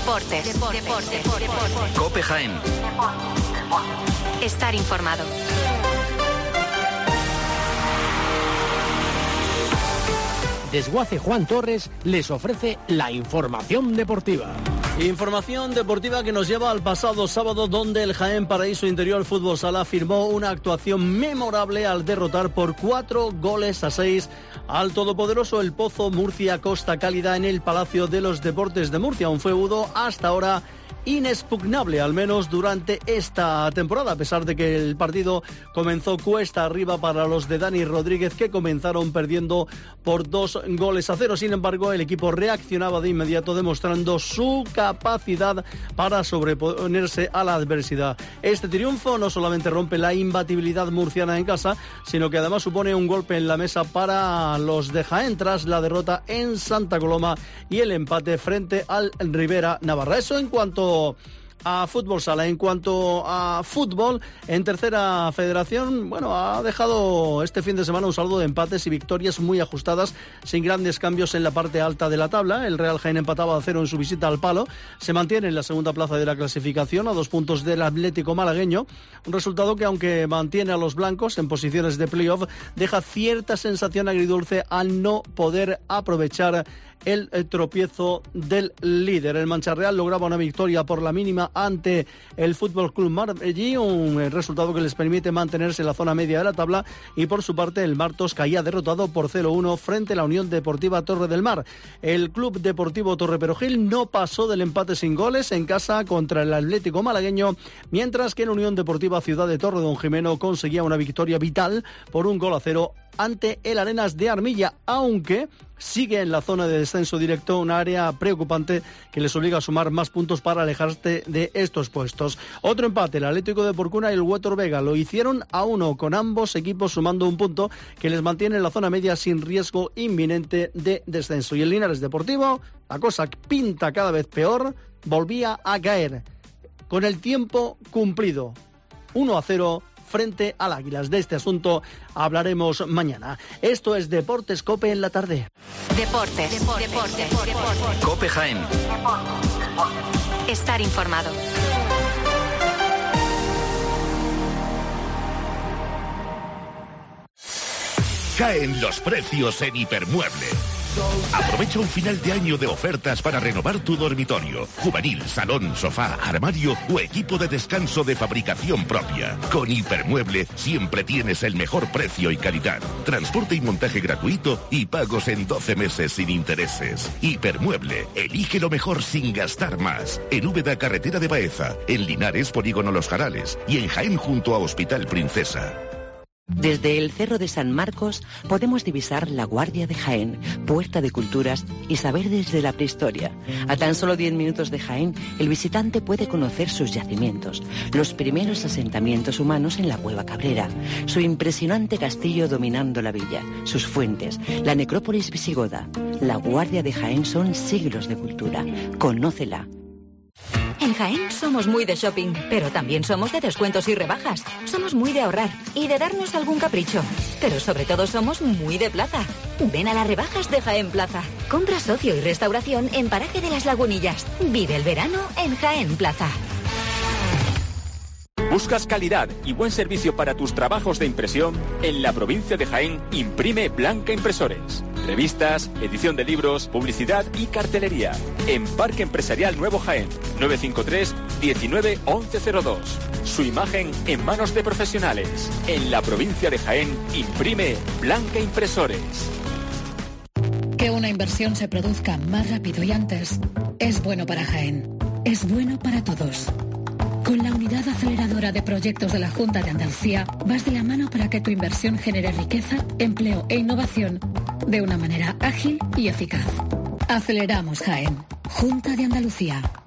Deportes. COPE Jaén. Estar informado. Desguace Juan Torres les ofrece la información deportiva. Información deportiva que nos lleva al pasado sábado, donde el Jaén Paraíso Interior Fútbol Sala firmó una actuación memorable al derrotar por 4-6 al todopoderoso El Pozo Murcia Costa Cálida en el Palacio de los Deportes de Murcia. Un feudo hasta ahora inexpugnable, al menos durante esta temporada, a pesar de que el partido comenzó cuesta arriba para los de Dani Rodríguez, que comenzaron perdiendo por 2-0. Sin embargo, el equipo reaccionaba de inmediato, demostrando su capacidad para sobreponerse a la adversidad. Este triunfo no solamente rompe la imbatibilidad murciana en casa, sino que además supone un golpe en la mesa para los de Jaén tras la derrota en Santa Coloma y el empate frente al Rivera Navarra. Eso en cuanto a fútbol sala. En cuanto a fútbol, en tercera federación, ha dejado este fin de semana un saldo de empates y victorias muy ajustadas, sin grandes cambios en la parte alta de la tabla. El Real Jaén empataba a 0 en su visita al Palo, se mantiene en la segunda plaza de la clasificación a 2 puntos del Atlético malagueño, un resultado que, aunque mantiene a los blancos en posiciones de playoff, deja cierta sensación agridulce al no poder aprovechar el tropiezo del líder. El Mancha-Real lograba una victoria por la mínima ante el Fútbol Club Marbellí, un resultado que les permite mantenerse en la zona media de la tabla, y por su parte el Martos caía derrotado por 0-1 frente a la Unión Deportiva Torre del Mar. El Club Deportivo Torre Perojil no pasó del empate sin goles en casa contra el Atlético malagueño, mientras que la Unión Deportiva Ciudad de Torre Don Jimeno conseguía una victoria vital por 1-0 ante el Arenas de Armilla, aunque sigue en la zona de descenso directo, un área preocupante que les obliga a sumar más puntos para alejarse de estos puestos. Otro empate, el Atlético de Porcuna y el Huétor Vega lo hicieron a 1, con ambos equipos sumando un punto que les mantiene en la zona media sin riesgo inminente de descenso. Y el Linares Deportivo, la cosa pinta cada vez peor, volvía a caer con el tiempo cumplido, 1-0 frente al Águilas. De este asunto hablaremos mañana. Esto es Deportes COPE en la tarde. Deportes. COPE Jaén. Estar informado. Caen los precios en Hipermueble. Aprovecha un final de año de ofertas para renovar tu dormitorio, juvenil, salón, sofá, armario o equipo de descanso de fabricación propia. Con Hipermueble siempre tienes el mejor precio y calidad. Transporte y montaje gratuito y pagos en 12 meses sin intereses. Hipermueble, elige lo mejor sin gastar más. En Úbeda, carretera de Baeza, en Linares, polígono Los Jarales y en Jaén junto a Hospital Princesa. Desde el Cerro de San Marcos podemos divisar la Guardia de Jaén, puerta de culturas y saber desde la prehistoria. A tan solo 10 minutos de Jaén, el visitante puede conocer sus yacimientos, los primeros asentamientos humanos en la Cueva Cabrera, su impresionante castillo dominando la villa, sus fuentes, la necrópolis visigoda. La Guardia de Jaén son siglos de cultura. Conócela. En Jaén somos muy de shopping, pero también somos de descuentos y rebajas. Somos muy de ahorrar y de darnos algún capricho. Pero sobre todo somos muy de plaza. Ven a las rebajas de Jaén Plaza. Compra socio y restauración en Paraje de las Lagunillas. Vive el verano en Jaén Plaza. ¿Buscas calidad y buen servicio para tus trabajos de impresión? En la provincia de Jaén imprime Blanca Impresores. Revistas, edición de libros, publicidad y cartelería. En Parque Empresarial Nuevo Jaén, 953 19 1102. Su imagen en manos de profesionales. En la provincia de Jaén imprime Blanca Impresores. Que una inversión se produzca más rápido y antes es bueno para Jaén. Es bueno para todos. Con la Unidad Aceleradora de Proyectos de la Junta de Andalucía, vas de la mano para que tu inversión genere riqueza, empleo e innovación de una manera ágil y eficaz. Aceleramos Jaén. Junta de Andalucía.